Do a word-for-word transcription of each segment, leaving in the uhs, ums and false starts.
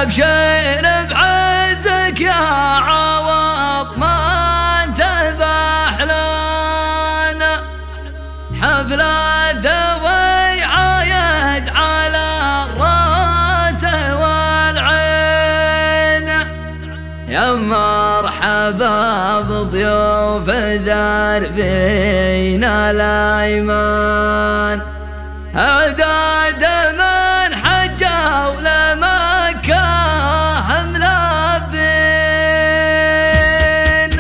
أبشر بعزك يا عوض ما انتبه لنا حفلة ذوي عايد على الراس والعين. يا مرحبا بضيوف دربينا الأيمان أعداد من حجوا لمكة ملبين.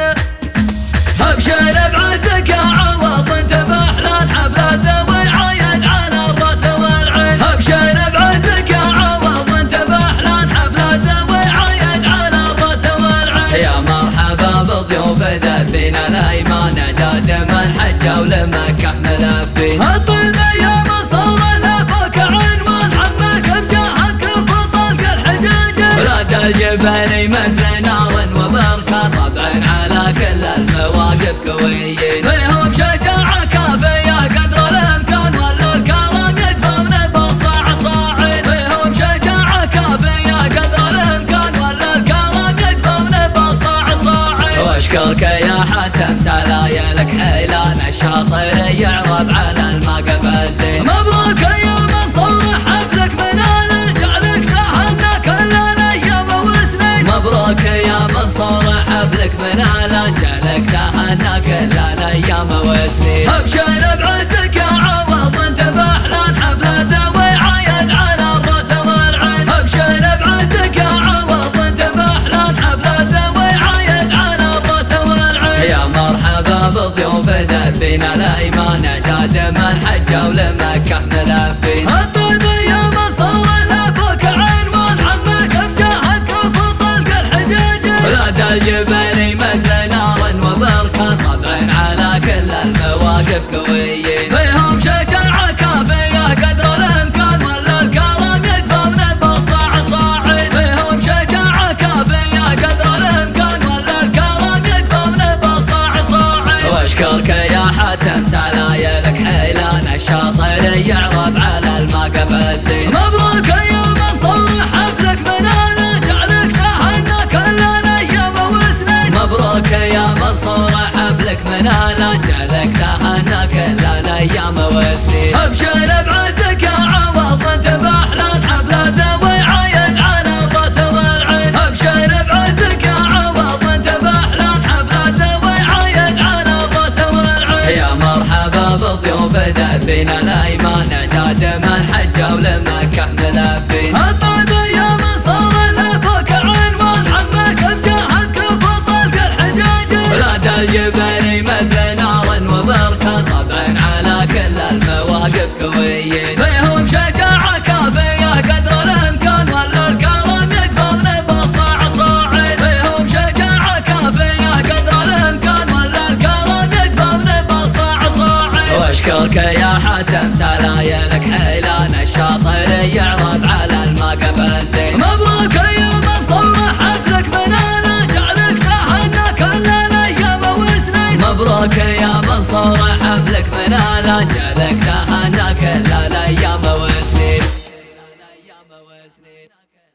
أبشر بعزك يا عوض انتبه للحفلة ذوي عايد على الراس والعين. أبشر بعزك يا عوض انتبه للحفلة ذوي عايد على الراس والعين. يا مرحبا بضيوف دربينا الأيمان أعداد من حجوا لمكة ملبين. الطيبة يا مصر لبك عنوان عمك بجاهدك في طلق الحجاج. ولاد الجبل مثل نار وبركان طبعا على كل المواقف قويين. فيهم شجاعة كافية قدر الامكان ولو الكرم يدفون بالصاع صاعين. فيهم شجاعة كافية قدر الامكان ولو الكرم يدفون بالصاع صاعين. واشكرك يا حاتم سلايلك حيلان الشاطر يعرض على الموقف الزين. مبروك يا منصور حفلك منالا جعلك تهنى كل الايام وسنين. مبروك يا منصور حفلك منالا جعلك تهنى كل الايام وسنين. ابشر بعزك يا عوض انتبه للحفلة ذوي عايد على الراس والعين. ابشر بعزك يا عوض انتبه للحفلة ذوي عايد على الراس والعين. يا مرحبا بضيوف دربينا الأيمان أعداد من حجوا لمكة ملبين. الطيبة يا مصر لبك عنوان عمك بجاهدك في طلق الحجاج. ولاد الجبل مثل نار وبركان طبعا على كل المواقف قويين. فيهم شجاعة كافية قدر الامكان ولو الكرم يدفون بالصاع صاعين. فيهم شجاعة كافية قدر الامكان ولو الكرم يدفون بالصاع صاعين. واشكرك يا حاتم سلايلك حيلان الشاطر يعرض على الموقف الزين. مبروك يا منصور حفلك منالا جعلك تهنى كل الايام وسنين. مبروك يا منصور حفلك منالا جعلك تهنى كل الايام وسنين. ابشر بعزك يا عوض انتبه للحفلة ذوي عايد على الراس والعين. ابشر بعزك يا عوض انتبه للحفلة ذوي عايد على الراس والعين. يا مرحبا بضيوف دربينا الأيمان أعداد من حجوا لمكة ملبين. الطيبة يا مصر لبك عنوان عمك بجاهدك في طلق الحجاج. ولاد الجبل مثل نار وبركان طبعا على كل المواقف قويين. فيهم شجاعة كافية قدر الامكان ولو الكرم يدفون بالصاع صاعين. فيهم شجاعة كافية قدر الامكان ولو الكرم يدفون بالصاع صاعين. واشكرك يا حاتم سلايلك حيلان الشاطر يعرض على الموقف الزين. مبروك يا منصور حفلك منالا جعلك تهنى كل الايام وسنين. مبروك يا منصور حفلك منالا جعلك تهنى كل الايام وسنين.